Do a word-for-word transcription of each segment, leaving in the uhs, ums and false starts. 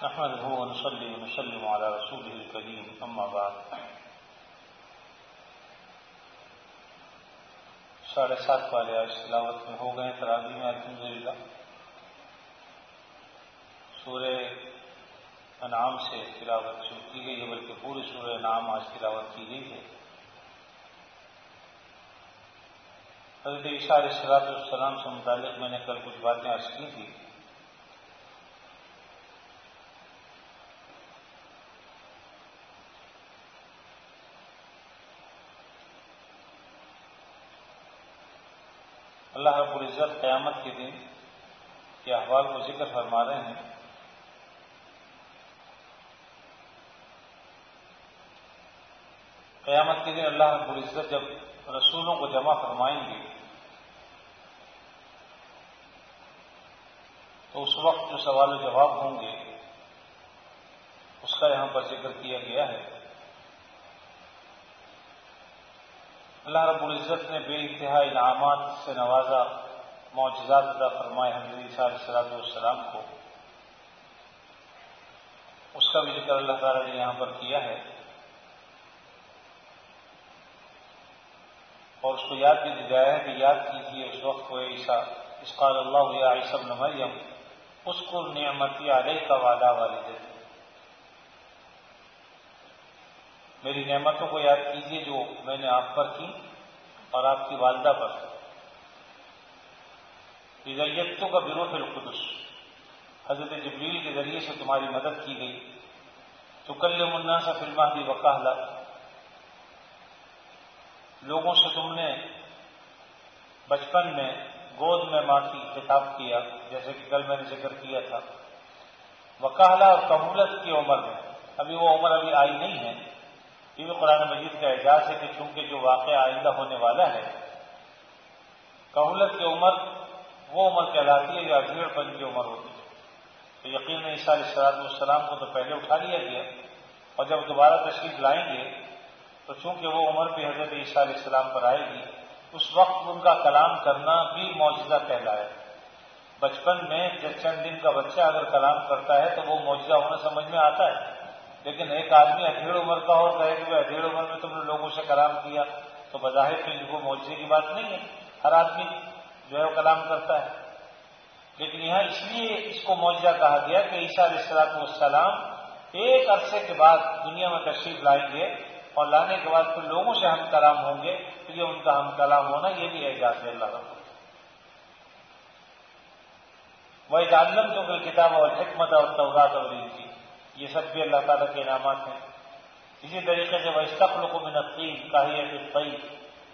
نحمده ونصلي ونسلم على رسوله الكريم اما بعد. ساڑھے سات والے آج تلاوت میں ہو گئے تراویح میں الحمدللہ. سورہ انعام سے تلاوت شروع کی گئی ہے، بلکہ پوری سورہ انعام آج تلاوت کی گئی ہے. حضرت عیسیٰ علیہ السلام سے متعلق میں نے کل کچھ باتیں عرض کی تھی. اللہ رب العزت قیامت کے دن کے احوال کو ذکر فرما رہے ہیں. قیامت کے دن اللہ رب العزت جب رسولوں کو جمع فرمائیں گے تو اس وقت جو سوال و جواب ہوں گے اس کا یہاں پر ذکر کیا گیا ہے. اللہ رب العزت نے بے انتہا انعامات سے نوازا، معجزات عطا فرمائے حضرت عیسیٰ علیہ السلام کو. اس کا بھی ذکر اللہ تعالیٰ نے یہاں پر کیا ہے اور اس کو یاد بھی دلایا ہے کہ یاد کیجیے اس وقت کو عیسیٰ اذ قال اللہ یا عیسی ابن مریم اذکر نعمتی علیک وعلی والدیک، میری نعمتوں کو یاد کیجیے جو میں نے آپ پر کی اور آپ کی والدہ پر. اذا ایدتک بروح القدس، حضرت جبریل کے ذریعے سے تمہاری مدد کی گئی. تکلم الناس فی المہد وکہلا، لوگوں سے تم نے بچپن میں گود میں ماں کی خطاب کیا جیسے کہ کل میں نے ذکر کیا تھا. وکہلا اور کہولت کی عمر میں، ابھی وہ عمر ابھی آئی نہیں ہے. یہ بھی قرآن مجید کا اعجاز ہے کہ چونکہ جو واقعہ آئندہ ہونے والا ہے، کہولت کی عمر وہ عمر کہلاتی ہے جو اجیڑ پن کی عمر ہوتی ہے. تو یقیناً عیسیٰ علیہ السلام کو تو پہلے اٹھا لیا گیا اور جب دوبارہ تشریف لائیں گے تو چونکہ وہ عمر بھی حضرت عیسیٰ علیہ السلام پر آئے گی، اس وقت ان کا کلام کرنا بھی معجزہ کہلائے. بچپن میں جب چند دن کا بچہ اگر کلام کرتا ہے تو وہ معجزہ ہونا سمجھ میں آتا ہے، لیکن ایک آدمی ادھیڑ عمر کا اور کہے کہ ادھیڑ عمر میں تم نے لوگوں سے کلام کیا تو بظاہر تو ان کو معجزے کی بات نہیں ہے. ہر آدمی جو ہے وہ کلام کرتا ہے، لیکن یہاں اس لیے اس کو معجزہ کہا گیا کہ عیسیٰ علیہ السلام ایک عرصے کے بعد دنیا میں تشریف لائیں گے اور لانے کے بعد پھر لوگوں سے ہم کلام ہوں گے. تو یہ ان کا ہم کلام ہونا یہ بھی اعجاز ہے اللہ رب. وَإِذْ عَلَّمْتُكَ الْكِتَابَ وَالْحِكْمَةَ وَالتَّوْرَاةَ وَالْإِنْجِيلَ، یہ سب بھی اللہ تعالیٰ کے انعامات ہیں. اسی طریقے سے وَيَسْتَخْلُقُ مِنَ الطِّينِ كَهَيْئَةِ الطَّيْرِ،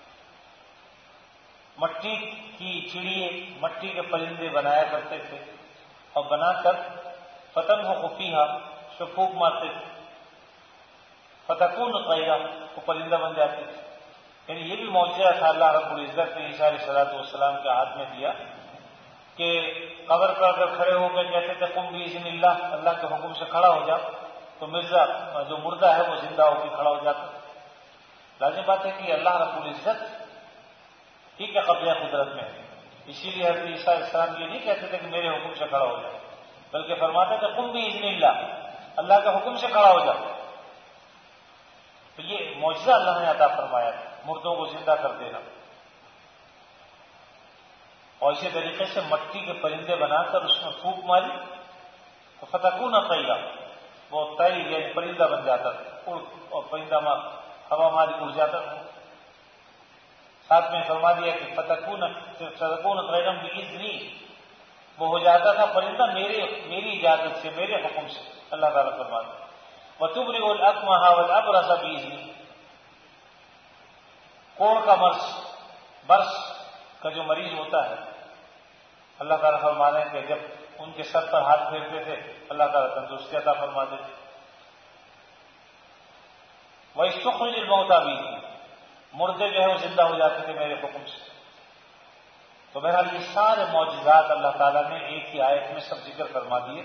مٹی کی چڑیے، مٹی کے پرندے بنایا کرتے تھے اور بنا کر فَتَنْفُخُ فِيهَا، اس پہ پھونک مارتے تھے، فَتَكُونُ طَيْرًا، وہ پرندہ بن جاتے تھے. یعنی یہ بھی معجزہ تھا اللہ رب العزت نے عیسیٰ علیہ السلام کے ہاتھ میں دیا کہ قبر پر اگر کھڑے ہو کے کہتے تھے قم بإذن اللہ، اللہ کے حکم سے کھڑا ہو جا، تو مرزا جو مردہ ہے وہ زندہ ہو کے کھڑا ہو جاتا. لازم بات ہے کہ اللہ رب العزت ہی کے قبضہ قدرت میں ہے. اسی لیے حضرت عیسیٰ علیہ السلام یہ نہیں کہتے تھے کہ میرے حکم سے کھڑا ہو جائے، بلکہ فرماتے تھے قم بإذن اللہ، اللہ کے حکم سے کھڑا ہو جا. تو یہ معجزہ اللہ نے عطا فرمایا، مردوں کو زندہ کر دینا. اور اسی طریقے سے مٹی کے پرندے بنا کر اس میں پھونک ماری تو فتکون طیرا، وہ طیر یعنی پرندہ بن جاتا تھا، اور پرندہ ہوا ماری اڑ جاتا تھا. ساتھ میں فرما دیا کہ فتکون فتکون طیرا بإذنی، وہ ہو جاتا تھا پرندہ میرے میری اجازت سے، میرے حکم سے. اللہ تعالیٰ فرماتا ہے وَتُبْرِئُ الْأَكْمَحَ وَالْأَبْرَصَ بِإِذْنِی، کوڑ کا مرض، برس کا جو مریض ہوتا ہے، اللہ تعالیٰ فرما رہے ہیں کہ جب ان کے سر پر ہاتھ پھیرتے تھے اللہ تعالیٰ تندرستی عطا فرما دیتے. وَإِسْتُخْرِجِ الْمَوْتَىٰ بِإِذْنِی، مردے جو ہے وہ زندہ ہو جاتے تھے میرے حکم سے. تو بہرحال یہ سارے معجزات اللہ تعالیٰ نے ایک ہی آیت میں سب ذکر فرما دیے.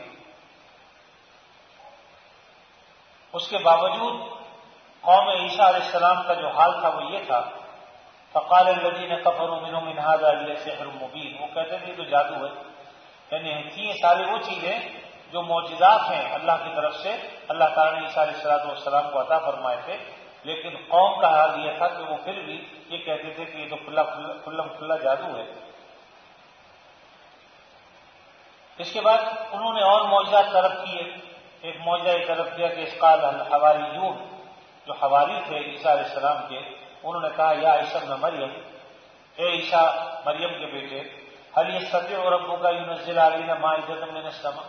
اس کے باوجود قوم عیسیٰ علیہ السلام کا جو حال تھا وہ یہ تھا فقال الذين كفروا منهم من هذا لسحر مبين، وہ کہتے تھے تو جادو ہے. یعنی تھی ساری وہ چیزیں جو معجزات ہیں اللہ کی طرف سے اللہ تعالیٰ نے عیسیٰ علیہ الصلوۃ والسلام کو عطا فرمائے تھے، لیکن قوم کا حال یہ تھا کہ وہ پھر بھی یہ کہتے تھے کہ یہ تو کھلا کھلم کھلا جادو ہے۔ اس کے بعد انہوں نے اور معجزات طلب کیے۔ ایک معجزہ یہ طلب کیا کہ اس قال الحواریون، جو حواری تھے عیسیٰ علیہ السلام کے، انہوں نے کہا یا عیسیٰ ابن مریم، اے عیسیٰ مریم کے بیٹے، هل يستطيع ربك ينزل علينا مائدة من السماء،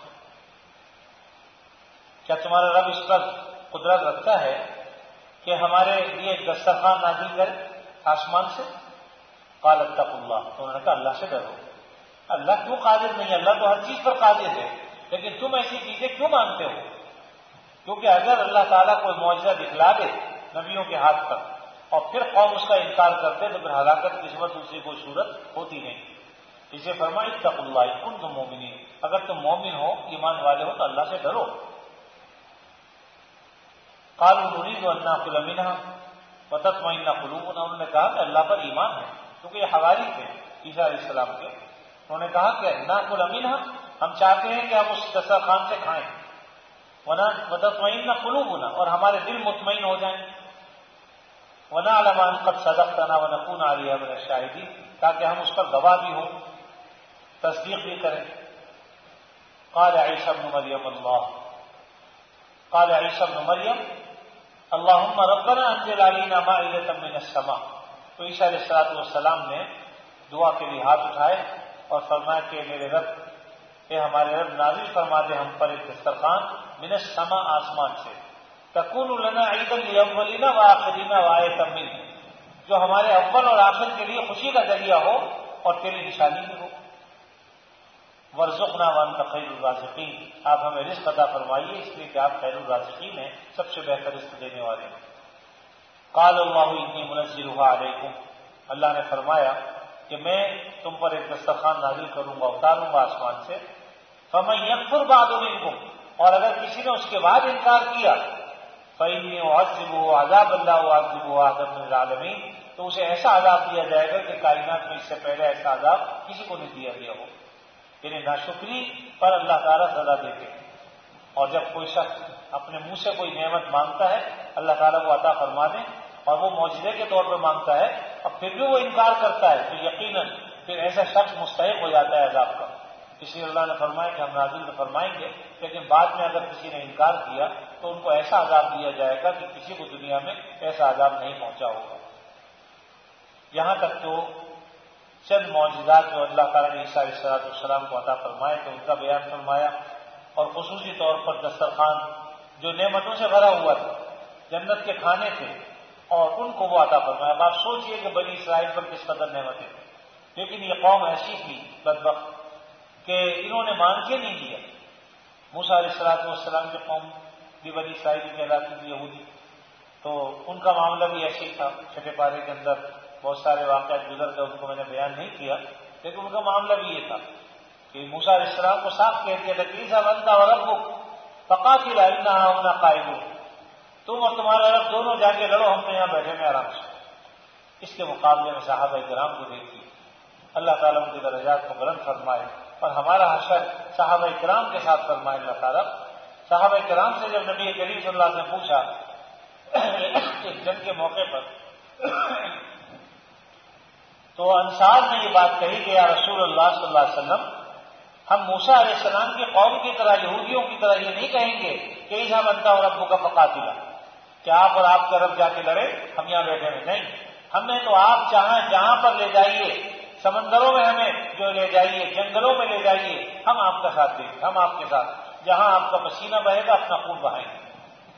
کیا تمہارا رب اس پر قدرت رکھتا ہے کہ ہمارے لیے ایک دسترخوان نازل کرے آسمان سے؟ قال اتقوا اللہ، تو انہوں نے کہا اللہ سے ڈرو۔ اللہ کیوں قادر نہیں؟ اللہ تو ہر چیز پر قادر ہے، لیکن تم ایسی چیزیں کیوں مانتے ہو؟ کیونکہ اگر اللہ تعالیٰ کوئی معجزہ دکھلا دے نبیوں کے ہاتھ پر اور پھر قوم اس کا انکار کرتے تو پھر ہلاکت کی سوا دوسری کوئی صورت ہوتی نہیں۔ اسے فرمایا اتقوا اللہ ان کنتم مؤمنین، اگر تم مومن ہو، ایمان والے ہو تو اللہ سے ڈرو۔ قالوا نريد ان ناكل منها وتطمئن قلوبنا، انہوں نے کہا کہ اللہ پر ایمان ہے، کیونکہ یہ حواری تھے عیسیٰ علیہ السلام کے۔ انہوں نے کہا کہ ناكل منها، ہم چاہتے ہیں کہ ہم اس دسترخوان سے کھائیں، وتطمئن قلوبنا، اور ہمارے دل مطمئن ہو جائیں، ونعلم ان قد صدقتنا ونكون عليها من الشاهدين، تاکہ ہم اس پر گواہ بھی ہوں، تصدیق بھی کریں۔ قال عیسیٰ ابن مریم اللہ قال عیسیٰ ابن مریم اللہم ربنا انزل علینا مائدۃ من السماء، تو عیسیٰ علیہ الصلوۃ والسلام نے دعا کے لیے ہاتھ اٹھائے اور فرمایا کہ میرے رب، اے ہمارے رب، نازل فرما دے ہم پر ایک دسترخوان من السماء، آسمان سے، تکون لنا عیدا لاولنا وآخرنا وآیۃ منک، جو ہمارے اول اور آخر کے لیے خوشی کا ذریعہ ہو اور تیری نشانی بھی ہو۔ وارزقنا وانت خیر الرازقین، آپ ہمیں رزق عطا فرمائیے اس لیے کہ آپ خیر الرازقین ہیں، سب سے بہتر رزق دینے والے ہیں۔ قال اللہ انی منزلها علیکم، اللہ نے فرمایا کہ میں تم پر ایک دسترخوان نازل کروں گا، اتاروں گا آسمان سے، فمن یکفر بعد منکم، اور اگر کسی نے اس کے بعد انکار کیا، فإنی أعذبه عذابا لا أعذبه أحدا من العالمین، تو اسے ایسا عذاب دیا جائے گا کہ کائنات میں اس سے پہلے ایسا عذاب کسی کو نہیں دیا گیا ہو۔ یعنی ناشکری پر اللہ تعالیٰ سزا دیتے ہیں، اور جب کوئی شخص اپنے منہ سے کوئی نعمت مانگتا ہے اللہ تعالیٰ کو عطا فرما دیں، اور وہ معجزے کے طور پر مانگتا ہے اور پھر بھی وہ انکار کرتا ہے، تو یقیناً پھر ایسا شخص مستحق ہو جاتا ہے عذاب کا۔ اس لیے اللہ نے فرمایا کہ ہم نازل تو فرمائیں گے، لیکن بعد میں اگر کسی نے انکار کیا تو ان کو ایسا عذاب دیا جائے گا کہ کسی کو دنیا میں ایسا عذاب نہیں پہنچا ہوگا۔ یہاں تک تو چند معجزات جو اللہ تعالیٰ نے عیسیٰ علیہ الصلوۃ والسلام کو عطا فرمائے تو ان کا بیان فرمایا، اور خصوصی طور پر دسترخوان جو نعمتوں سے بھرا ہوا تھا، جنت کے کھانے تھے، اور ان کو وہ عطا فرمایا۔ اب آپ سوچئے کہ بنی اسرائیل پر کس قدر نعمتیں تھیں، لیکن یہ قوم ایسی تھی بدبخت کہ انہوں نے مان کے نہیں دیا۔ موسیٰ علیہ الصلوۃ والسلام کی قوم بھی بنی اسرائیل کہلاتی تھی، یہودی، تو ان کا معاملہ بھی ایسے ہی تھا۔ چھٹے پارے کے اندر بہت سارے واقعات گزر گئے، ان کو میں نے بیان نہیں کیا، لیکن ان کا معاملہ بھی یہ تھا کہ موسیٰ علیہ السلام کو صاف کہہ دیا تھا کہ اذهب انت وربک فقاتلا انا هاہنا قاعدون، تم اور تمہارا رب دونوں جا کے لڑو، ہم تو یہاں بیٹھے ہیں آرام سے۔ اس کے مقابلے میں صحابہ کرام کو دیکھیے، اللہ تعالیٰ ان کے درجات کو بلند فرمائے، اور ہمارا حشر صحابہ کرام کے ساتھ فرمائے اللہ تعالیٰ۔ صحابہ کرام سے جب نبی کریم صلی اللہ علیہ وسلم نے پوچھا اس جنگ کے موقع پر، تو انصار نے یہ بات کہی کہ یا رسول اللہ صلی اللہ علیہ وسلم، ہم موسیٰ علیہ السلام کی قوم کی طرح، یہودیوں کی طرح یہ نہیں کہیں گے کہ اذهب انت وربک فقاتلا، کہ آپ اور آپ کا رب جا کے لڑے، ہم یہاں بیٹھے ہیں، نہیں، ہمیں تو آپ چاہیں جہاں پر لے جائیے، سمندروں میں ہمیں جو لے جائیے، جنگلوں میں لے جائیے، ہم آپ کا ساتھ دیں گے، ہم آپ کے ساتھ، جہاں آپ کا پسینہ بہے گا اپنا خون بہائیں گے۔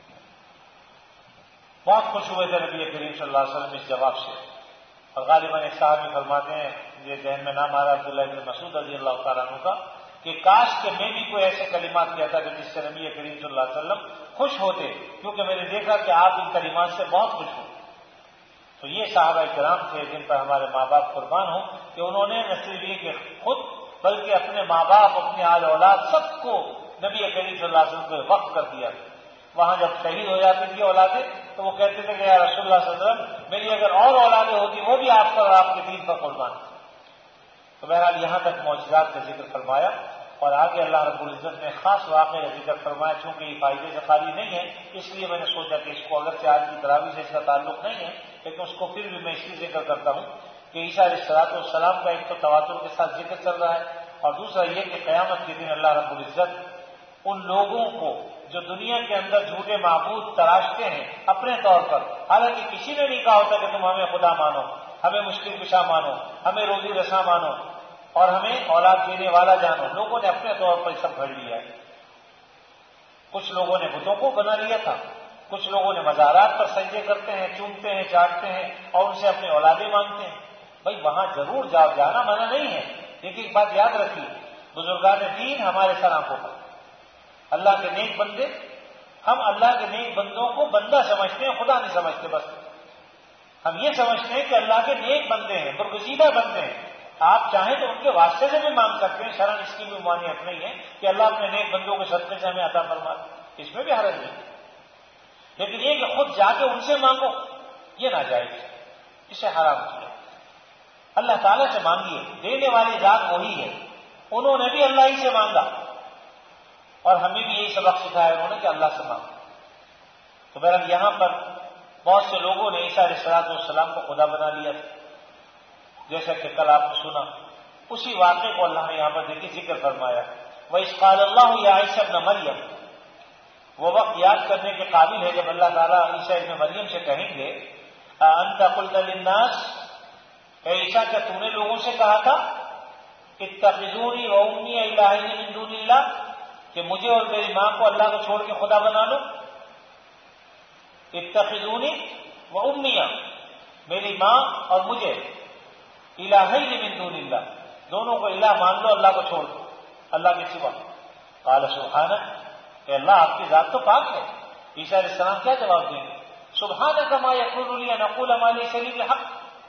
بہت خوش ہوئے تھے نبی کریم صلی اللہ علیہ وسلم اس جواب سے، اور غالباً ایک صحابی فرماتے ہیں، یہ ذہن میں نام آ رہا عبداللہ بن مسعود رضی اللہ تعالیٰ عنہ کا، کہ کاش کہ میں بھی کوئی ایسے کلمات کہتا کہ جس سے نبی کریم صلی اللہ علیہ وسلم خوش ہوتے، کیونکہ میں نے دیکھا کہ آپ ان کلمات سے بہت خوش ہو۔ تو یہ صحابہ کرام تھے جن پر ہمارے ماں باپ قربان ہوں کہ انہوں نے نہ صرف یہ کہ خود بلکہ اپنے ماں باپ، اپنے آل اولاد، سب کو نبی کریم صلی اللہ علیہ وسلم کو وقف کر دیا۔ وہاں جب شہید ہو جاتی تھی اولادیں تو وہ کہتے تھے کہ یا رسول اللہ صلی اللہ علیہ وسلم، میری اگر اور اولادیں ہوتی وہ بھی آپ پر اور آپ کے دین پر قربان تھی۔ تو بہرحال یہاں تک معجزات کا ذکر فرمایا، اور آگے اللہ رب العزت نے خاص واقعہ ذکر فرمایا، چونکہ یہ فائدے سے خالی نہیں ہے اس لیے میں نے سوچا کہ اس کو اگرچہ آج کی تراویح سے اس کا تعلق نہیں ہے لیکن اس کو پھر بھی میں اس لیے ذکر کرتا ہوں کہ عیسیٰ علیہ الصلوۃ والسلام کا ایک تو تواتر کے ساتھ ذکر چل رہا ہے، اور دوسرا یہ کہ قیامت کے دن اللہ رب العزت ان لوگوں کو جو دنیا کے اندر جھوٹے معبود تراشتے ہیں اپنے طور پر، حالانکہ کسی نے نہیں کہا ہوتا کہ تم ہمیں خدا مانو، ہمیں مشکل کشا مانو، ہمیں روزی رساں مانو اور ہمیں اولاد دینے والا جانو، لوگوں نے اپنے طور پر سب گھڑ لیا ہے۔ کچھ لوگوں نے بتوں کو بنا لیا تھا، کچھ لوگوں نے مزارات پر سجدے کرتے ہیں، چومتے ہیں، چاٹتے ہیں اور ان سے اپنی اولادیں مانگتے ہیں۔ بھائی وہاں ضرور جاؤ، جانا منع نہیں ہے، لیکن ایک بات یاد رکھیے، بزرگان دین ہمارے سر آنکھوں پر، اللہ کے نیک بندے، ہم اللہ کے نیک بندوں کو بندہ سمجھتے ہیں، خدا نہیں سمجھتے، بس ہم یہ سمجھتے ہیں کہ اللہ کے نیک بندے ہیں، برگزیدہ بندے ہیں، آپ چاہیں تو ان کے واسطے سے بھی مانگ سکتے ہیں، شرعاً اس کی بھی ممانعت نہیں ہے کہ اللہ اپنے نیک بندوں کے صدقے سے ہمیں عطا فرما، اس میں بھی حرج نہیں، لیکن یہ کہ خود جا کے ان سے مانگو یہ ناجائز ہے، اسے حرام کیا۔ اللہ تعالیٰ سے مانگیے، دینے والی ذات وہی ہے، انہوں نے بھی اللہ ہی سے مانگا اور ہمیں بھی یہی سبق سکھایا انہوں نے کہ اللہ سے مانگا۔ تو بہرحال یہاں پر بہت سے لوگوں نے عیسیٰ علیہ الصلوۃ والسلام کو خدا بنا لیا تھا، جیسا کہ کل آپ نے سنا، اسی واقعے کو اللہ نے یہاں پر دیکھی ذکر فرمایا، وَإِذْ قَالَ اللَّهُ يَا عِيسَى ابْنَ مَرْيَمَ، وہ وقت یاد کرنے کے قابل ہے جب اللہ تعالیٰ عیسیٰ ابن مریم سے کہیں گے أَأَنْتَ قُلْتَ لِلنَّاسِ، اے عیسیٰ کیا تم نے لوگوں سے کہا تھا اتخذونی وأمی الہین من دون اللہ، کہ مجھے اور میری ماں کو اللہ کو چھوڑ کے خدا بنا لو؟ اتخذونی وأمی، میری ماں اور مجھے، الہین من دون اللہ، دونوں کو الہ مان لو اللہ کو چھوڑ دو، اللہ کے سوا۔ قال سبحانک، کہ اللہ آپ کی ذات تو پاک ہے۔ عیسیٰ علیہ السلام کیا جواب دیں گے؟ سبحانک ما یکون لی ان اقول ما لیس لی بحق،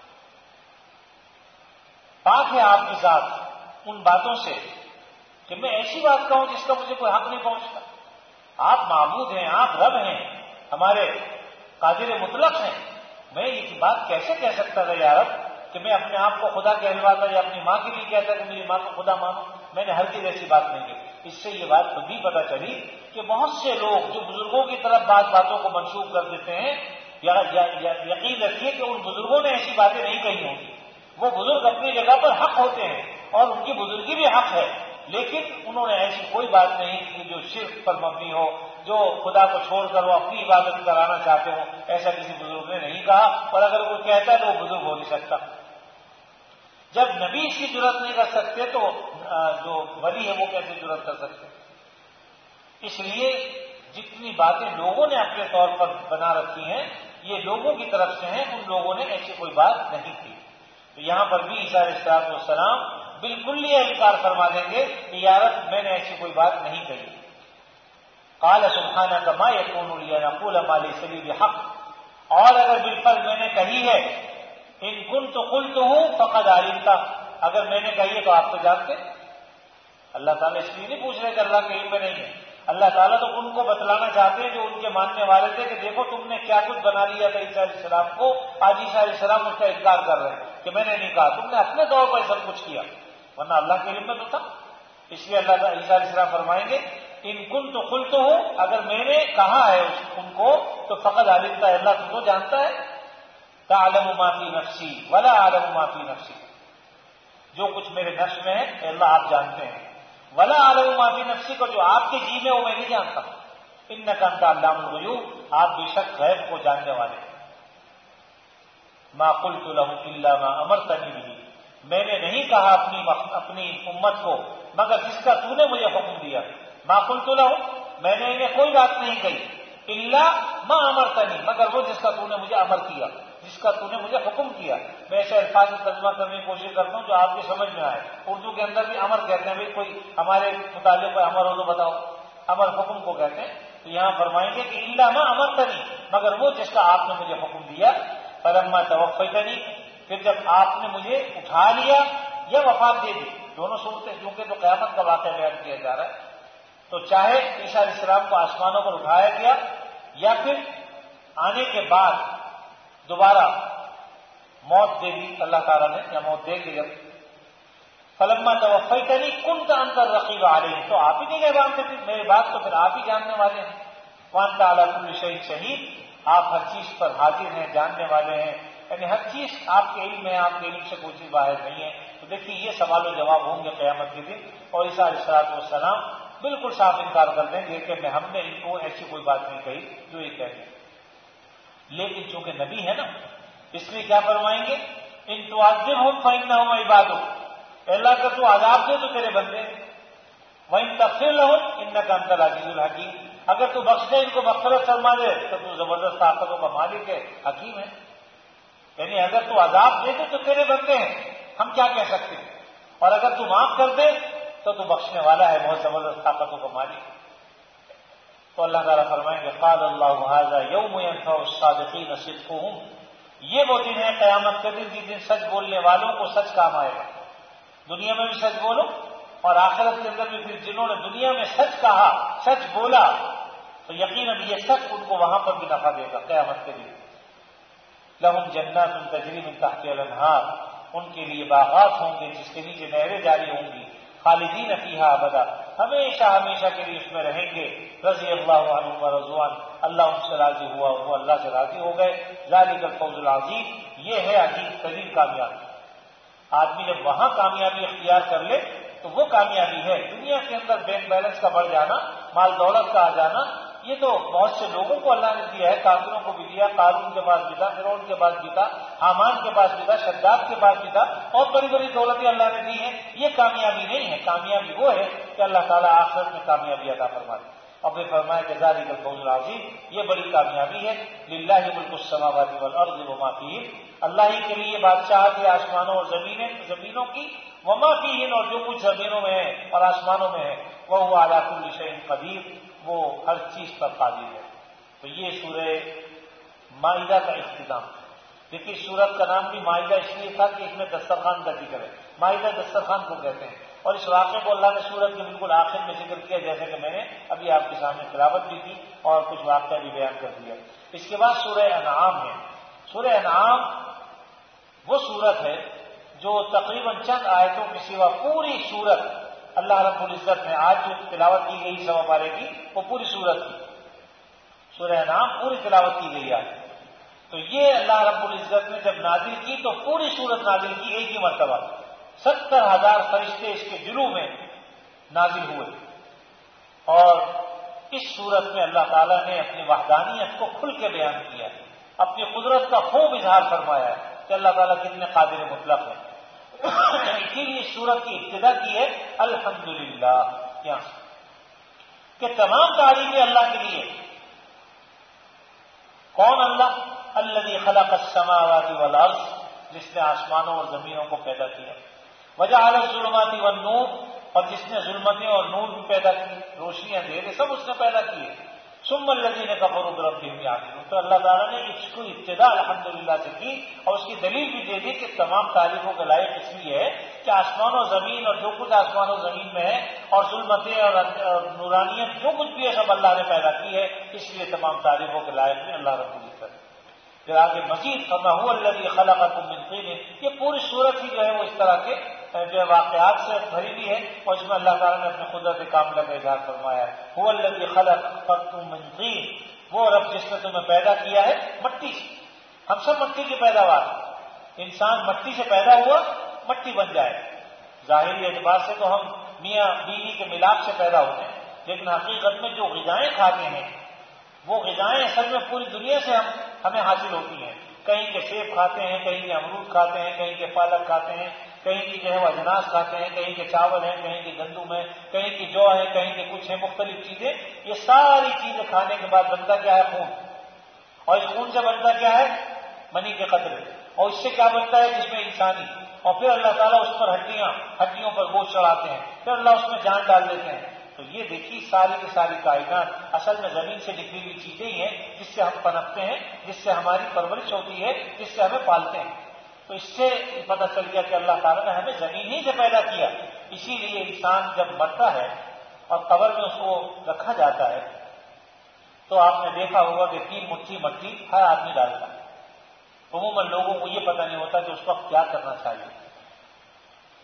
پاک ہے آپ کی ذات ان باتوں سے کہ میں ایسی بات کہوں جس کا مجھے کوئی حق نہیں پہنچتا۔ آپ معبود ہیں، آپ رب ہیں، ہمارے قادر مطلق ہیں، میں یہ بات کیسے کہہ سکتا تھا یا رب کہ میں اپنے آپ کو خدا کہلواتا یا اپنی ماں کے لیے کہتا کہ میری ماں کو خدا مانو؟ میں نے ہر چیز ایسی بات نہیں کی۔ اس سے یہ بات خود بھی پتہ چلی کہ بہت سے لوگ جو بزرگوں کی طرف بعض باتوں کو منسوخ کر دیتے ہیں، یا یقین رکھیے کہ ان بزرگوں نے ایسی باتیں نہیں کہی ہوں گی، وہ بزرگ اپنی جگہ پر حق ہوتے ہیں اور ان کی بزرگی بھی حق ہے، لیکن انہوں نے ایسی کوئی بات نہیں کی جو شرک پر مبنی ہو، جو خدا کو چھوڑ کر وہ اپنی عبادت کرانا چاہتے ہوں، ایسا کسی بزرگ نے نہیں کہا، اور اگر کوئی کہتا ہے تو وہ بزرگ ہو نہیں سکتا۔ جب نبی اس کی جرات نہیں کر سکتے تو جو ولی ہے وہ کیسے جرات کر سکتے؟ اس لیے جتنی باتیں لوگوں نے اپنے طور پر بنا رکھی ہیں یہ لوگوں کی طرف سے ہیں، ان لوگوں نے ایسی کوئی بات نہیں کی۔ تو یہاں پر بھی عیسیٰ علیہ الصلوۃ والسلام بالکل یہ انکار فرما دیں گے کہ یا رب میں نے ایسی کوئی بات نہیں کہی۔ قال سبحانک ما یکون لی ان اقول ما لیس لی بحق، اور اگر بالفعل میں نے کہی ہے، ان کنت قلتہ فقد علمت، اگر میں نے کہی ہے تو آپ تو جانتے۔ اللہ تعالیٰ اس لیے نہیں پوچھ رہے کہ اللہ کے علم میں نہیں ہے، اللہ تعالیٰ تو ان کو بتلانا چاہتے ہیں جو ان کے ماننے والے تھے کہ دیکھو تم نے کیا کچھ بنا لیا تھا عیسیٰ علیہ السلام کو، آج عیسیٰ علیہ السلام اس کا انکار کر رہے ہیں کہ میں نے نہیں کہا، تم نے اپنے طور پر سب کچھ کیا، ورنہ اللہ کے علم میں تو تھا۔ اس لیے اللہ تعالیٰ عیسیٰ علیہ السلام فرمائیں گے ان کنت قلتہ، اگر میں نے کہا ہے ان کو تو فقد علمت، اللہ تم کو جانتا ہے، تعلم ما فی نفسی ولا اعلم ما فی نفسی، جو کچھ میرے نفس میں ہے اے اللہ آپ جانتے ہیں، ولا اعلم ما فی نفسی کو جو آپ کے جی میں وہ میں نہیں جانتا، انک انت علام الغیوب، آپ بے شک غیب کو جاننے والے ہیں۔ ما قلت له الا ما امرتنی به، میں نے نہیں کہا اپنی اپنی امت کو مگر جس کا تو نے مجھے حکم دیا۔ ما قلت له، میں نے انہیں کوئی بات نہیں کہی، الا ما امرتنی، مگر وہ جس کا تو نے مجھے امر کیا، جس کا تو نے مجھے حکم کیا۔ میں ایسے الفاظ میں ترجمہ کرنے کی کوشش کرتا ہوں جو آپ کی سمجھ میں آئے۔ اردو کے اندر بھی امر کہتے ہیں، بھائی کوئی ہمارے متعلق کوئی امر ہو تو بتاؤ، امر حکم کو کہتے ہیں۔ تو یہاں فرمائیں گے کہ الا ما امرتنی، مگر وہ جس کا آپ نے مجھے حکم دیا۔ فلما توفیتنی، پھر جب آپ نے مجھے اٹھا لیا یا وفات دے دی، دونوں صورتیں کیونکہ تو قیامت کا واقعہ بیان کیا جا رہا ہے، تو چاہے عیسیٰ علیہ السلام کو آسمانوں پر اٹھایا گیا یا پھر آنے کے بعد دوبارہ موت دے دی اللہ تعالیٰ نے، یا موت دے گی جب، فلما توفیتنی کنت انت الرقیب علیہم، تو آپ ہی نگہبان تھے میرے بات، تو پھر آپ ہی جاننے والے ہیں. وانت علی کل شیء شہید، آپ ہر چیز پر حاضر ہیں، جاننے والے ہیں، یعنی ہر چیز آپ کے علم میں، آپ کے علم سے کوئی چیز باہر نہیں ہے. تو دیکھیے یہ سوال و جواب ہوں گے قیامت کے دن، اور عیسیٰ علیہ الصلوۃ والسلام بالکل صاف انکار کر دیں گے کہ ہم نے ان کو ایسی کوئی بات نہیں کہی جو یہ کہہ دیں. لیکن چونکہ نبی ہے نا، اس لیے کیا فرمائیں گے؟ ان تعذبہم فانہم عبادک، اللہ کا تو عذاب دے تو تیرے بندے، وان تغفر لہم انک انت العزیز الحکیم، اگر تو بخش دے ان کو، مغفرت فرما دے تو تو زبردست طاقتوں کا مالک ہے، حکیم ہے. یعنی اگر تو عذاب دے دے تو تیرے بندے ہیں، ہم کیا کہہ سکتے ہیں، اور اگر تو معاف کر دے تو تو بخشنے والا ہے، بہت زبردست طاقتوں کا مالک. تو اللہ تعالیٰ فرمائیں گے قال اللہ ھذا یوم ینفع الصادقین صدقہم، یہ وہ دن ہے قیامت کے دن جس دن سچ بولنے والوں کو سچ کام آئے گا. دنیا میں بھی سچ بولو، اور آخرت کے اندر بھی پھر جنہوں نے دنیا میں سچ کہا، سچ بولا، تو یقیناً یہ سچ ان کو وہاں پر بھی نفع دے گا قیامت کے دن. لہم جنات تجری من تحتها الانہار، ان کے لیے باغات ہوں گے جس کے نیچے نہریں جاری ہوں گی، خالدین فیہا ابدا، ہمیشہ ہمیشہ کے لیے اس میں رہیں گے. رضی اللہ عنہم ورضوان، اللہ ان سے راضی ہوا اور وہ اللہ سے راضی ہو گئے. ذالک الفوز العظیم، یہ ہے عظیم ترین کامیابی. آدمی جب وہاں کامیابی اختیار کر لے تو وہ کامیابی ہے. دنیا کے اندر بینک بیلنس کا بڑھ جانا، مال دولت کا آ جانا، یہ تو بہت سے لوگوں کو اللہ نے دیا ہے، کافروں کو بھی دیا. قارون کے پاس بھی تھا، فرعون کے پاس بھی تھا، حامان کے پاس بھی تھا، شداد کے پاس بھی تھا، اور بڑی بڑی دولتیں اللہ نے دی ہیں. یہ کامیابی نہیں ہے، کامیابی وہ ہے کہ اللہ تعالیٰ آخرت میں کامیابی عطا فرما دے. اور پھر فرمایا کہ ذالک الفوز العظیم، یہ بڑی کامیابی ہے. للہ ملک السماوات والارض وما فیہن، اللہ ہی کے لیے بادشاہت ہے آسمانوں اور زمینیں زمینوں کی، وما فیہن، اور جو کچھ زمینوں میں ہے اور آسمانوں میں ہے. وہو علی کل شیء قدیر، وہ ہر چیز پر قادر ہے. تو یہ سورہ مائدہ کا اختتام. دیکھیے سورت کا نام بھی مائدہ اس لیے تھا کہ اس میں دسترخوان کا ذکر ہے. مائدہ دسترخوان کو کہتے ہیں، اور اس واقعے کو اللہ نے سورت کے بالکل آخر میں ذکر کیا، جیسے کہ میں نے ابھی آپ کے سامنے تلاوت بھی کی اور کچھ واقعہ بھی بیان کر دیا. اس کے بعد سورہ انعام ہے. سورہ انعام وہ سورت ہے جو تقریباً چند آیتوں کے سوا پوری سورت اللہ رب العزت نے آج جو تلاوت کی گئی سوا پارے کی، وہ پوری سورت کی. سورہ انعام پوری تلاوت کی گئی آج. تو یہ اللہ رب العزت نے جب نازل کی تو پوری سورت نازل کی ایک ہی مرتبہ. ستر ہزار فرشتے اس کے جلو میں نازل ہوئے، اور اس صورت میں اللہ تعالیٰ نے اپنی وحدانیت کو کھل کے بیان کیا، اپنی قدرت کا خوب اظہار فرمایا ہے کہ اللہ تعالیٰ کتنے قادر مطلق ہیں. اسی لیے اس صورت کی ابتدا کی ہے الحمدللہ یہاں سے، کہ تمام تعریفیں اللہ کے لیے. کون اللہ؟ الذی خلق السماوات والارض، جس نے آسمانوں اور زمینوں کو پیدا کیا. وجعل الظلمات والنور، اور جس نے ظلمتیں اور نور بھی پیدا کی، روشنی اندھیرے سب اس نے پیدا کیے. ثم الذین کفروا بربہم یعدلون، تو اللہ تعالیٰ نے اس کو ابتدا الحمدللہ سے کی، اور اس کی دلیل بھی دے دی کہ تمام تعریفوں کے لائق اس لیے ہے کہ آسمان و زمین اور جو کچھ آسمان و زمین میں ہے، اور ظلمتیں اور نورانیت جو کچھ بھی ہے سب اللہ نے پیدا کی ہے، اس لیے تمام تعریفوں کے لائق میں اللہ رب العزت. پھر آگے مزید فرمایا هو الذی خلقکم من طین، یہ پوری صورت ہی جو ہے وہ اس طرح کے جو واقعات سے بھری ہوئی ہے، اور اس میں اللہ تعالیٰ نے اپنے قدرت کاملہ کا اظہار فرمایا ہے. هو الذی خلقکم من طین، وہ رب جس نے تمہیں پیدا کیا ہے مٹی سے. ہم سب مٹی کی پیداوار، انسان مٹی سے پیدا ہوا، مٹی بن جائے. ظاہری اعتبار سے تو ہم میاں بیوی کے ملاپ سے پیدا ہوتے ہیں، لیکن حقیقت میں جو غذائیں کھاتے ہیں وہ غذائیں اصل میں پوری دنیا سے ہم ہمیں حاصل ہوتی ہیں. کہیں کے سیب کھاتے ہیں، کہیں کے امرود کھاتے ہیں، کہیں کے پالک کھاتے ہیں، کہیں کی جو ہے وہ اجناس کھاتے ہیں، کہیں کے چاول ہیں، کہیں کے گندم ہے، کہیں کی جو ہے، کہیں کے کچھ ہیں، مختلف چیزیں. یہ ساری چیزیں کھانے کے بعد بنتا کیا ہے؟ خون. اور اس خون سے بنتا کیا ہے؟ منی کے قطرے. اور اس سے کیا بنتا ہے؟ جس میں انسانی. اور پھر اللہ تعالیٰ اس پر ہڈیاں ہڈیوں پر گوشت چڑھاتے ہیں، پھر اللہ اس میں جان ڈال دیتے ہیں. تو یہ دیکھیے ساری کی ساری کائنات اصل میں زمین سے نکلی ہوئی چیزیں ہی ہیں، جس سے ہم پنپتے ہیں، جس سے ہماری پرورش ہوتی ہے، جس سے ہمیں پالتے ہیں. تو اس سے پتہ چل گیا کہ اللہ تعالیٰ نے ہمیں زمین ہی سے پیدا کیا. اسی لیے انسان جب مرتا ہے اور قبر میں اس کو رکھا جاتا ہے تو آپ نے دیکھا ہوگا کہ تین مٹھی مٹی ہر آدمی ڈالتا ہے. عموماً لوگوں کو یہ پتہ نہیں ہوتا کہ اس وقت کیا کرنا چاہیے.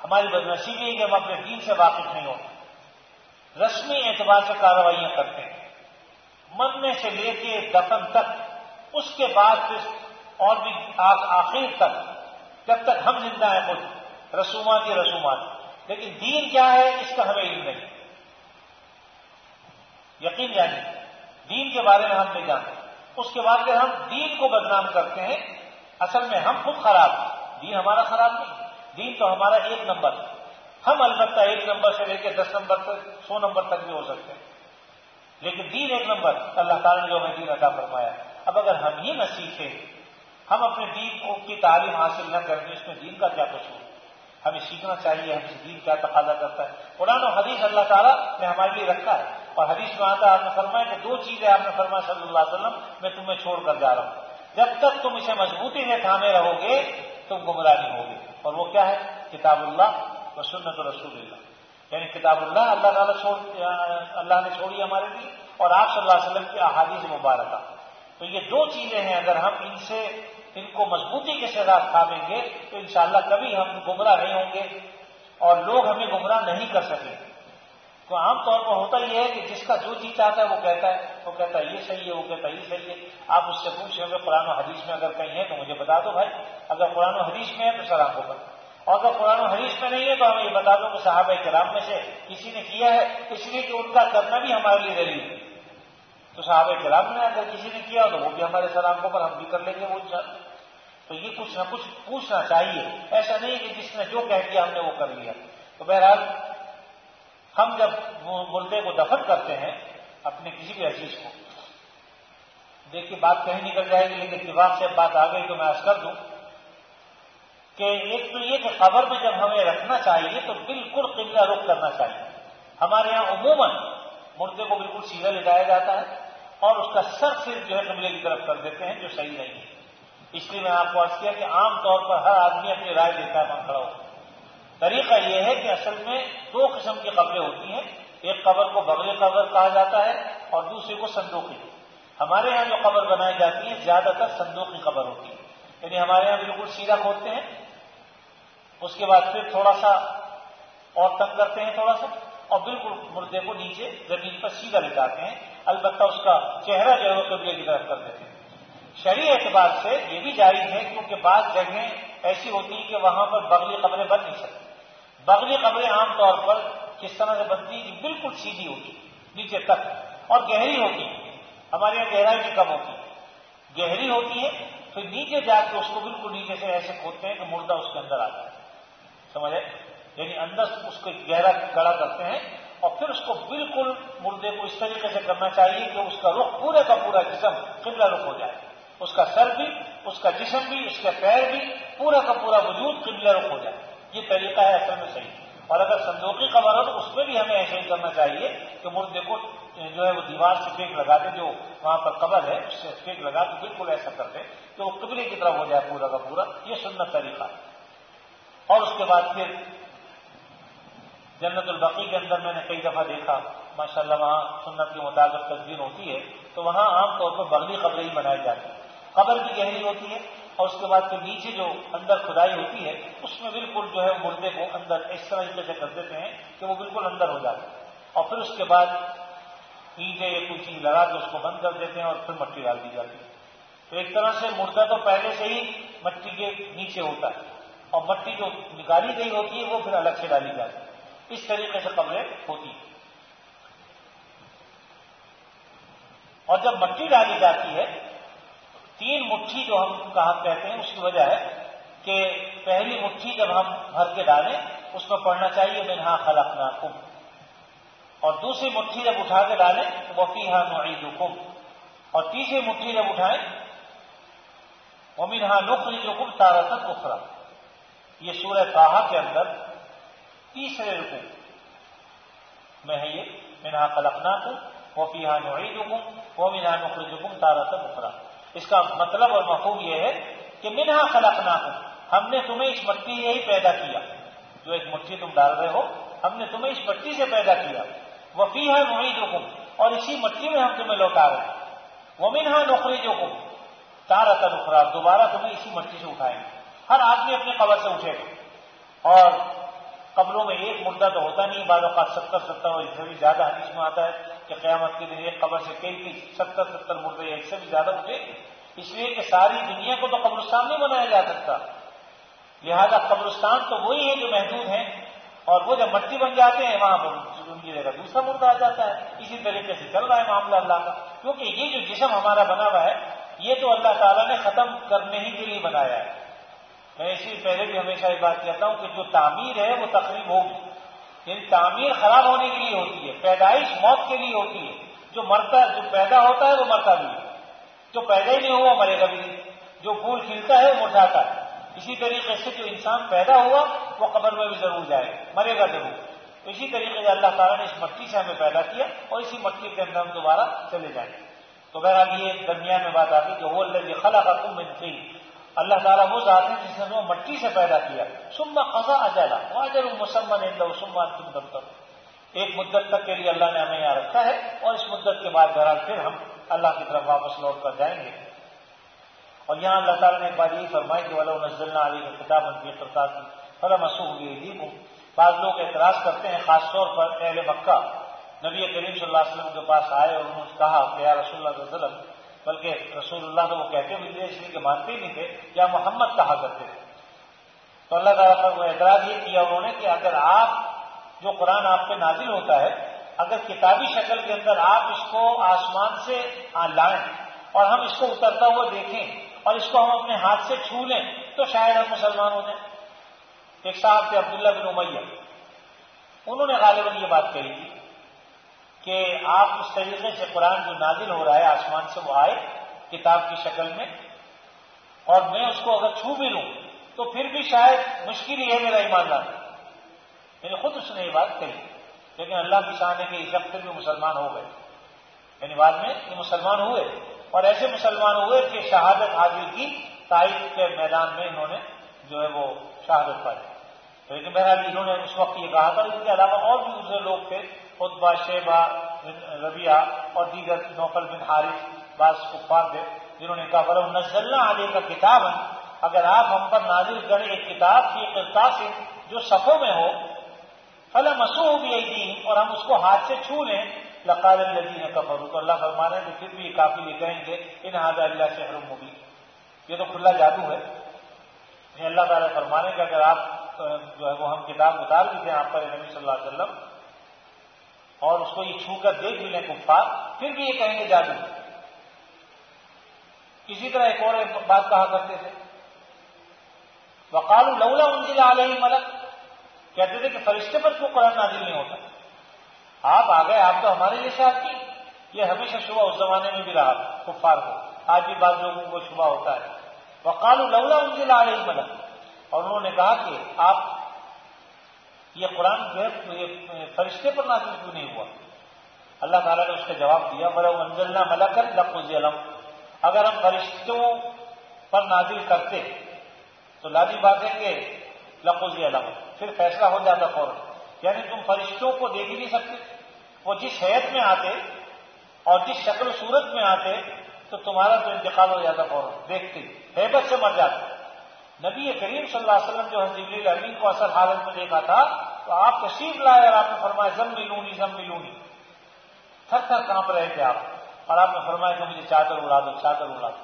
ہماری بدنصیبی ہے کہ ہم اپنے دین سے واقف نہیں ہوتے، رسمی اعتبار سے کارروائیاں کرتے ہیں، مرنے سے لے کے دفن تک، اس کے بعد پھر اور بھی آخر تک، جب تک ہم زندہ ہیں خود رسومات ہی رسومات، لیکن دین کیا ہے اس کا ہمیں علم نہیں، یقین جانیں دین کے بارے میں ہم نہیں جانتے۔ اس کے بعد اگر ہم دین کو بدنام کرتے ہیں، اصل میں ہم خود خراب ہیں، دین ہمارا خراب نہیں، دین تو ہمارا ایک نمبر، ہم البتہ ایک نمبر سے لے کے دس نمبر تک، سو نمبر تک بھی ہو سکتے ہیں، لیکن دین ایک نمبر اللہ تعالیٰ نے جو ہمیں دین عطا فرمایا۔ اب اگر ہم ہی نہ سیکھیں، ہم اپنے دین کو کی تعلیم حاصل نہ کریں، اس میں دین کا کیا قصور؟ ہمیں سیکھنا چاہیے، ہم سے دین کیا تقاضا کرتا ہے۔ قرآن و حدیث اللہ تعالیٰ نے ہمارے لیے رکھا ہے، اور حدیث میں آتا ہے آپ نے فرمایا کہ دو چیزیں آپ نے فرمایا صلی اللہ علیہ وسلم میں تمہیں چھوڑ کر جا رہا ہوں، جب تک تم اسے مضبوطی سے تھامے رہو گے تم گمراہ نہیں ہوگے، اور وہ کیا ہے؟ کتاب اللہ و سنت رسول اللہ، یعنی کتاب اللہ اللہ تعالیٰ چھوڑ اللہ نے چھوڑی ہمارے لیے، اور آپ صلی اللہ علیہ وسلم کی احادیث مبارکہ۔ تو یہ دو چیزیں ہیں، اگر ہم ان سے ان کو مضبوطی کے ساتھ تھامیں گے تو انشاءاللہ کبھی ہم گمراہ نہیں ہوں گے اور لوگ ہمیں گمراہ نہیں کر سکیں۔ تو عام طور پر ہوتا یہ ہے کہ جس کا جو جی چاہتا ہے وہ کہتا ہے، وہ کہتا ہے یہ صحیح ہے، وہ کہتا ہے یہ صحیح ہے۔ آپ اس سے پوچھیں گے قرآن و حدیث میں اگر کہیں ہے تو مجھے بتا دو بھائی، اگر قرآن و حدیث میں ہے تو سلام کو بتا، اور اگر قرآن و حدیث میں نہیں ہے تو ہمیں یہ بتا دو کہ صحابہ کرام میں سے کسی نے کیا ہے، اس لیے کہ ان کا کرنا بھی ہمارے لیے دلیل ہے۔ تو صحابہ کرام نے اگر کسی نے کیا تو وہ بھی ہمارے سلام کو پر ہم بھی کر لیں گے وہ انشاءاللہ۔ تو یہ کچھ نہ کچھ پوچھنا چاہیے، ایسا نہیں کہ جس نے جو کہہ دیا ہم نے وہ کر لیا۔ تو بہرحال ہم جب مردے کو دفن کرتے ہیں اپنے کسی بھی عزیز کو، دیکھیے بات کہیں نکل جائے گی لیکن اتفاق سے بات آ گئی تو میں عرض کر دوں کہ ایک تو یہ کہ قبر میں جب ہمیں رکھنا چاہیے تو بالکل قبلہ رخ کرنا چاہیے۔ ہمارے یہاں عموماً مردے کو بالکل سیدھا لٹایا جاتا ہے اور اس کا سر صرف جو ہے قبلے کی طرف کر دیتے ہیں، جو صحیح نہیں ہے۔ اس لیے میں آپ کو عرض کیا کہ عام طور پر ہر آدمی اپنی رائے دیتا ہے وہاں کھڑا ہو۔ طریقہ یہ ہے کہ اصل میں دو قسم کی قبریں ہوتی ہیں، ایک قبر کو بغل قبر کہا جاتا ہے اور دوسری کو صندوقی۔ ہمارے یہاں جو قبر بنائی جاتی ہے زیادہ تر صندوقی قبر ہوتی ہے، یعنی ہمارے یہاں بالکل سیدھا کھودتے ہیں، اس کے بعد پھر تھوڑا سا اور تنگ کرتے ہیں تھوڑا سا، اور بالکل مردے کو نیچے زمین پر سیدھا لٹاتے ہیں، البتہ اس کا چہرہ جو ہے وہ قبلے کی طرف کر دیتے ہیں۔ شرعی اعتبار سے یہ بھی جائز ہے کیونکہ بعض جگہیں ایسی ہوتی ہیں کہ وہاں پر بغلی قبریں بن نہیں سکتی۔ بغلی قبریں عام طور پر کس طرح سے بنتی ہیں کہ بالکل سیدھی ہوتی نیچے تک اور گہری ہوتی ہے، ہمارے یہاں گہرائی بھی کم ہوتی ہے، گہری ہوتی ہے، پھر نیچے جا کے اس کو بالکل نیچے سے ایسے کھودتے ہیں کہ مردہ اس کے اندر آتا ہے، سمجھے؟ یعنی اندر اس کو گہرا گڑا کرتے ہیں اور پھر اس کو بالکل مردے کو اس طریقے سے کرنا چاہیے کہ اس کا رخ پورے کا پورا جسم قبلہ رخ ہو جائے، اس کا سر بھی، اس کا جسم بھی، اس کے پیر بھی، پورا کا پورا وجود قبلہ رخ ہو جائے۔ یہ طریقہ ہے اصل میں صحیح۔ اور اگر صندوقی قبر ہو تو اس میں بھی ہمیں ایسے ہی کرنا چاہیے کہ مردے کو جو ہے وہ دیوار سے پھینک لگا دے، جو وہاں پر قبر ہے اس سے پھینک لگا کے بالکل ایسا کر دے کہ وہ قبلے کی طرف ہو جائے پورا کا پورا، یہ سنت طریقہ ہے۔ اور اس کے بعد پھر جنت البقیع کے اندر میں نے کئی دفعہ دیکھا ماشاءاللہ وہاں سنت کے مطابق تدبیر ہوتی ہے، تو وہاں عام طور پر بغلی قبریں ہی بنائی جاتی ہیں، قبر بھی گہری ہوتی ہے اور اس کے بعد پھر نیچے جو اندر کھدائی ہوتی ہے اس میں بالکل جو ہے مردے کو اندر اس طریقے سے کر دیتے ہیں کہ وہ بالکل اندر ہو جاتا ہے، اور پھر اس کے بعد اینٹیں یا کوئی چیز لگا کے اس کو بند کر دیتے ہیں اور پھر مٹی ڈال دی جاتی ہے۔ تو ایک طرح سے مردہ تو پہلے سے ہی مٹی کے نیچے ہوتا ہے اور مٹی جو نکالی گئی ہوتی ہے وہ پھر الگ سے ڈالی جاتی ہے، اس طریقے سے قبریں ہوتی ہیں۔ اور جب مٹی ڈالی جاتی ہے تین مٹھی جو ہم کہا کہتے ہیں، اس کی وجہ ہے کہ پہلی مٹھی جب ہم بھر کے ڈالیں اس میں پڑھنا چاہیے منہا خلقناکم، اور دوسری مٹھی جب اٹھا کے ڈالیں وفیہا نعیدکم، اور تیسری مٹھی جب اٹھائیں ومنہا نخرجکم تارۃ اخری۔ یہ سورہ طٰہٰ کے اندر تیسرے رکوع میں ہے، یہ منہا خلقناکم وفیہا نعیدکم ومنہا نخرجکم تارۃ اخری۔ اس کا مطلب اور مفہوم یہ ہے کہ منہا خلقناکم، ہم نے تمہیں اس مٹی سے ہی پیدا کیا، جو ایک مٹھی تم ڈال رہے ہو ہم نے تمہیں اس مٹی سے پیدا کیا، وفیہا نعیدکم، اور اسی مٹی میں ہم تمہیں لوٹا رہے ہیں، ومنہا نخرجکم تارۃ اخری، دوبارہ تمہیں اسی مٹی سے اٹھائیں گے۔ ہر آدمی اپنی قبر سے اٹھے گا اور قبروں میں ایک مردہ تو ہوتا نہیں، بعض اوقات ستر ستر اور اس سے بھی زیادہ حدیث میں آتا ہے کہ قیامت کے دن ایک قبر سے کئی کئی ستر ستر مردے ایک سے بھی زیادہ اٹھے، اس لیے کہ ساری دنیا کو تو قبرستان نہیں بنایا جا سکتا، لہذا قبرستان تو وہی ہے جو محدود ہیں، اور وہ جب مٹی بن جاتے ہیں وہاں پر ان کی جگہ دوسرا مردہ آ جاتا ہے۔ اسی طریقے سے چل رہا ہے معاملہ اللہ کا، کیونکہ یہ جو جسم ہمارا بنا ہوا ہے یہ تو اللہ تعالیٰ نے ختم کرنے ہی کے لیے بنایا ہے۔ میں اسی پہلے بھی ہمیشہ یہ بات کہتا ہوں کہ جو تعمیر ہے وہ تقریب ہوگی، یعنی تعمیر خراب ہونے کے لیے ہوتی ہے، پیدائش موت کے لیے ہوتی ہے، جو مرتا جو پیدا ہوتا ہے وہ مرتا بھی ہے، جو پیدا ہی نہیں ہوا مرے گا بھی نہیں، جو پھول کھلتا ہے وہ مرجھاتا ہے۔ اسی طریقے سے جو انسان پیدا ہوا وہ قبر میں بھی ضرور جائے گا، مرے گا ضرور۔ تو اسی طریقے سے اللہ تعالیٰ نے اس مٹی سے ہمیں پیدا کیا اور اسی مٹی کے اندر ہم دوبارہ چلے جائیں گے۔ تو بہرحال یہ درمیان میں بات آتی کہ وہ الذی خلقکم من طین، اللہ تعالیٰ وہ ذات ہے جس نے وہ مٹی سے پیدا کیا، ثم قضى اجلا واجل مسمى عنده ثم انتم تمترون، ایک مدت تک کے لیے اللہ نے ہمیں یہاں رکھا ہے اور اس مدت کے بعد بہرحال پھر ہم اللہ کی طرف واپس لوٹ کر جائیں گے۔ اور یہاں اللہ تعالیٰ نے ایک بات یہ فرمائی کہ وَلَوْ نَزَّلْنَا عَلَيْكَ كِتَابًا فِي قِرْطَاسٍ فَلَمَسُوهُ بِأَيْدِيكُمْ، بعض لوگ اعتراض کرتے ہیں، خاص طور پر اہل مکہ نبی کریم صلی اللہ علیہ وسلم کے پاس آئے اور انہوں نے کہا کہ یا رسول اللہ صلی اللہ علیہ وسلم، بلکہ رسول اللہ تو وہ کہتے بھی تھے اس لیے کہ مانتے ہی نہیں تھے، یا محمد کہا کرتے تھے۔ تو اللہ تعالیٰ پر وہ اعتراض یہ کیا انہوں نے کہ اگر آپ جو قرآن آپ پہ نازل ہوتا ہے اگر کتابی شکل کے اندر آپ اس کو آسمان سے لائیں اور ہم اس کو اترتا ہوا دیکھیں اور اس کو ہم اپنے ہاتھ سے چھو لیں تو شاید ہم مسلمان ہو جائیں۔ ایک صاحب تھے عبداللہ بن امیہ، انہوں نے غالباً یہ بات کہی تھی کہ آپ اس طریقے سے قرآن جو نازل ہو رہا ہے آسمان سے وہ آئے کتاب کی شکل میں اور میں اس کو اگر چھو بھی لوں تو پھر بھی شاید مشکل ہی ہے میرا ایمان لانا، یعنی خود اس نے یہ بات کہی، لیکن اللہ کی شان ہے کہ اس وقت بھی مسلمان ہو گئے، یعنی بعد میں یہ مسلمان ہوئے اور ایسے مسلمان ہوئے کہ شہادت حاصل کی، طائف کے میدان میں انہوں نے جو ہے وہ شہادت پائی۔ لیکن بہرحال انہوں نے اس وقت یہ کہا تھا، ان کے علاوہ اور بھی دوسرے لوگ تھے، عتبہ، شیبہ، ربیعہ اور دیگر نوفل بن حارث، بعض کفار تھے جنہوں نے کہا وَلَوْ نَزَّلْنَا عَلَيْكَ كِتَابًا، اگر آپ ہم پر نازل کریں ایک کتاب کی قرطاس جو صفوں میں ہو، فَلَمَسُوهُ بِأَيْدِيهِمْ، اور ہم اس کو ہاتھ سے چھو لیں، لَقَالَ الَّذِينَ كَفَرُوا، تو اللہ فرما رہے ہیں کہ پھر بھی یہ کافی یہ کہیں گے اِنْ هَذَا إِلَّا سِحْرٌ مُبِينٌ، یہ تو کھلا جادو ہے۔ یہ اللہ تعالیٰ فرما رہے ہیں کہ اگر آپ جو ہے وہ ہم کتاب اتار بھی دیں آپ پر نبی صلی اللہ علیہ وسلم اور اس کو یہ چھو کر دیکھ بھی لیں کفار، پھر بھی یہ کہیں گے جادو۔ اسی طرح ایک اور بات کہا کرتے تھے، وَقَالُوا لَوْلَا أُنزِلَ عَلَيْهِ مَلَكٌ، کہتے تھے کہ فرشتے پر کیوں قرآن نازل نہیں ہوتا، آپ آ گئے آپ تو ہمارے جیسے آدمی، یہ ہمیشہ شبہ اس زمانے میں بھی رہا کفار کو، آج بھی بعض لوگوں کو شبہ ہوتا ہے۔ وَقَالُوا لَوْلَا أُنزِلَ عَلَيْهِ مَلَكٌ، اور انہوں نے کہا کہ آپ یہ قرآن جو ہے یہ فرشتے پر نازل کیوں نہیں ہوا؟ اللہ تعالیٰ نے اس کا جواب دیا وَلَوْ أَنزَلْنَا مَلَكًا لَقُضِيَ الْأَمْرُ، اگر ہم فرشتوں پر نازل کرتے تو لازمی بات ہے کہ لَقُضِيَ الْأَمْرُ، پھر فیصلہ ہو جاتا فوراً، یعنی تم فرشتوں کو دیکھ ہی نہیں سکتے، وہ جس حیت میں آتے اور جس شکل و صورت میں آتے تو تمہارا تو انتقال ہو جاتا فوراً، دیکھتے ہیبت سے مر جاتے۔ نبی کریم صلی اللہ علیہ وسلم جو جبریل امین کو اصل حالت میں دیکھا تھا تو آپ تشریف لائے اور آپ نے فرمایا زملونی زملونی، تھر تھر کانپ رہے تھے آپ، اور آپ نے فرمایا کہ مجھے چادر اڑا دو چادر اڑا دو۔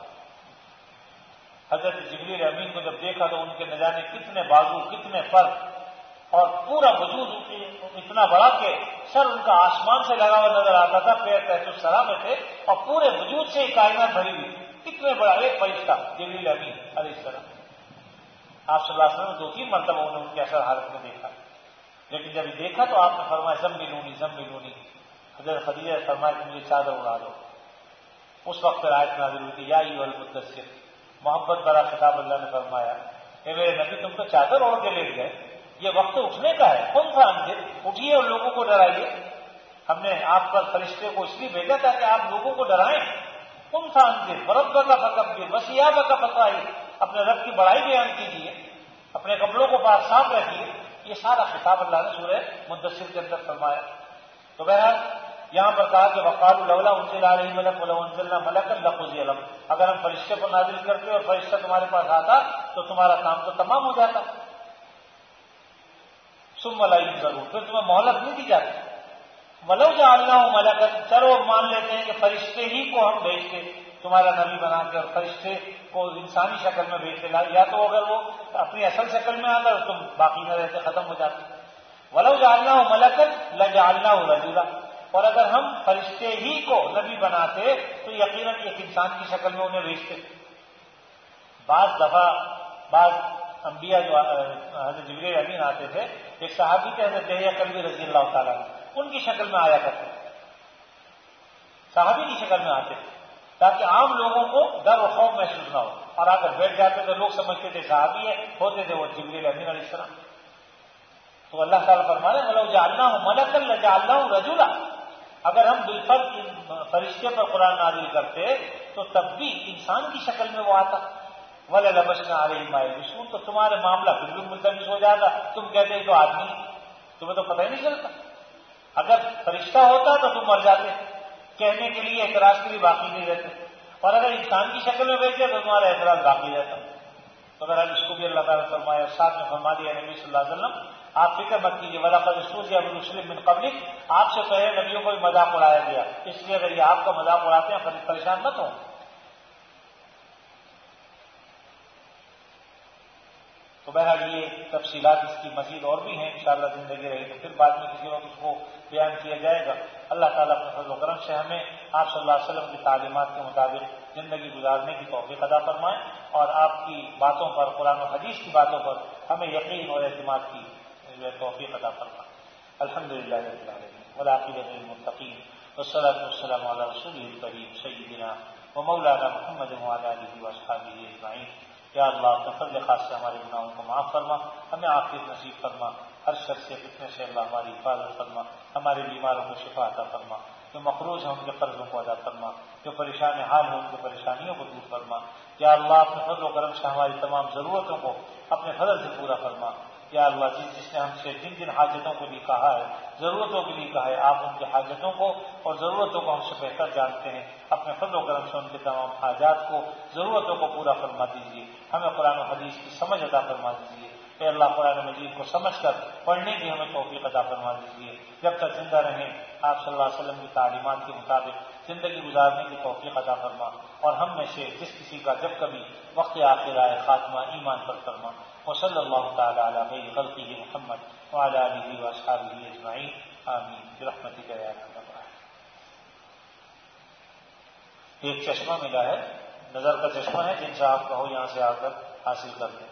حضرت جبریل امین کو جب دیکھا تو ان کے نہ جانے کتنے بازو کتنے پر اور پورا وجود اتنا بڑا کہ سر ان کا آسمان سے لگا ہوا نظر آتا تھا، پیر تحت الثری میں تھے اور پورے وجود سے کائنات بھری ہوئی، اتنے بڑا ایک فرشتہ جبریل امین علیہ السلام۔ آپ صلی اللہ علیہ وسلم نے دو تین مرتبہ انہوں نے ان کی اثر حالت میں دیکھا، لیکن جب دیکھا تو آپ نے فرمایا زملونی زملونی، حضرت خدیجہ نے فرمایا کہ مجھے چادر اڑا دو۔ اس وقت پھر آیت نازل ہوئی کہ یا ایھا المدثر، محبت بڑا خطاب اللہ نے فرمایا اے میرے نبی تم تو چادر اوڑھ کے لیٹ گئے، یہ وقت اٹھنے کا ہے، کون سا انجر اٹھیے اور لوگوں کو ڈرائیے، ہم نے آپ پر فرشتے کو اس لیے بھیجا تھا کہ آپ لوگوں کو ڈرائیں، کون سا انجر ربک فکبر وثیابک فطہر، اپنے رب کی بڑائی بیان کیجیے، اپنے کپڑوں کو پاک صاف رکھیے، یہ سارا خطاب اللہ نے سورہ مدثر کے اندر فرمایا۔ تو بہرحال یہاں پر کہا کہ وقالوا لولا انزل علیہ ملک ولو انزلنا ملکا لقضی الامر، اگر ہم فرشتے پر نازل کرتے اور فرشتہ تمہارے پاس آتا تو تمہارا کام تو تمام ہو جاتا۔ ثم لا ضرور پھر تمہیں مہلت نہیں دی جاتی. ولو جعلناہ ملکا، چلو مان لیتے ہیں کہ فرشتے ہی کو ہم بھیجتے تمہارا نبی بنا کے، اور فرشتے کو انسانی شکل میں بھیجتے، یا تو اگر وہ اپنی اصل شکل میں آتا تو تم باقی نہ رہتے، ختم ہو جاتے. ولو جعلناہ ملکا لجعلناہ رجلا، اور اگر ہم فرشتے ہی کو نبی بناتے تو یقیناً ایک انسان کی شکل میں انہیں بھیجتے. بعض دفعہ بعض انبیاء جو حضرت جبریل امین آتے تھے، ایک صحابی تھے حضرت دہیہ کلبی رضی اللہ تعالیٰ ان کی شکل میں آیا کرتے، صحابی کی شکل میں آتے تھے تاکہ عام لوگوں کو ڈر و خوف محسوس نہ ہو، اور آ کر بیٹھ جاتے تو لوگ سمجھتے تھے صحابی ہے، ہوتے تھے وہ جبریل امین علیہ السلام. تو اللہ تعالیٰ فرما رہے ہیں وَلَوْ جَعَلْنَاهُ مَلَكًا لَجَعَلْنَاهُ رَجُلًا، اگر ہم بالفرض فرشتے پر قرآن نازل کرتے تو تب بھی انسان کی شکل میں وہ آتا. وَلَلَبَسْنَا عَلَيْهِمْ مَا يَلْبِسُونَ، تو تمہارے معاملہ بالکل ملتبس ہو جاتا، تم کہتے تو آدمی، تمہیں تو پتہ ہی نہیں چلتا. اگر فرشتہ ہوتا تو تم مر جاتے، کہنے کے لیے اعتراض کے لیے باقی نہیں رہتے، اور اگر انسان کی شکل میں بھیجتے تو تمہارا اعتراض باقی رہتا. تو اگر آج اس کو بھی اللہ تعالیٰ نے فرمایا، ساتھ میں فرما دیا نبی صلی اللہ علیہ وسلم آپ فکر مت کیجیے، وَلَقَدِ اسْتُهْزِئَ بِرُسُلٍ مِّن قَبْلِكَ، آپ سے پہلے نبیوں کو بھی مذاق اڑایا گیا، اس لیے اگر یہ آپ کا مذاق اڑاتے ہیں پریشان مت ہوں. تو بہرحال یہ تفصیلات اس کی مزید اور بھی ہیں، انشاءاللہ زندگی رہی تو پھر بعد میں کسی وقت اس کو بیان کیا جائے گا. اللہ تعالیٰ اپنے فضل و کرم سے ہمیں آپ صلی اللہ علیہ وسلم کی تعلیمات کے مطابق زندگی گزارنے کی توفیق عطا فرمائیں، اور آپ کی باتوں پر، قرآن و حدیث کی باتوں پر ہمیں یقین اور اعتماد کی توفیق عطا فرمائیں. الحمدللہ رب العالمین والعاقبۃ للمتقین والصلاۃ والسلام علی رسولہ الکریم سیدنا و مولانا محمد وعلی آلہ واصحابہ اجمعین. یا اللہ اپنے فضل خاص سے ہمارے گناہوں کو معاف فرما، ہمیں عافیت نصیب فرما، ہر شر سے فتنے سے اللہ ہماری حفاظت فرما، ہمارے بیماروں کو شفا عطا فرما، جو مقروض ہیں ان کے قرضوں کو ادا فرما، جو پریشان حال ہیں ان کی پریشانیوں کو دور فرما. یا اللہ اپنے فضل و کرم سے ہماری تمام ضرورتوں کو اپنے فضل سے پورا فرما. یا اللہ جس جس نے ہم سے جن جن حاجتوں کو لیے کہا ہے، ضرورتوں کے لیے کہا ہے، آپ ان کی حاجتوں کو اور ضرورتوں کو ہم سے بہتر جانتے ہیں، اپنے فضل و کرم سے ان کے تمام حاجات کو، ضرورتوں کو پورا فرما دیجیے. ہمیں قرآن و حدیث کی سمجھ عطا فرما دیجیے. اے اللہ قرآن مجید کو سمجھ کر پڑھنے کی ہمیں توفیق عطا فرما دیجیے. جب تک زندہ رہیں آپ صلی اللہ علیہ وسلم کی تعلیمات کے مطابق زندگی گزارنے کی توفیق عطا فرما، اور ہم میں سے جس کسی کا جب کبھی وقت آخر آئے خاتمہ ایمان پر فرما. وصلی اللہ تعالی علی خیر خلقہ محمد وعلی آلہ واصحابہ اجمعین آمین برحمتک یا ارحم الراحمین. ایک چشمہ ملا ہے، نظر کا چشمہ ہے، جن سے آپ کہو یہاں سے آ کر حاصل کر لیں.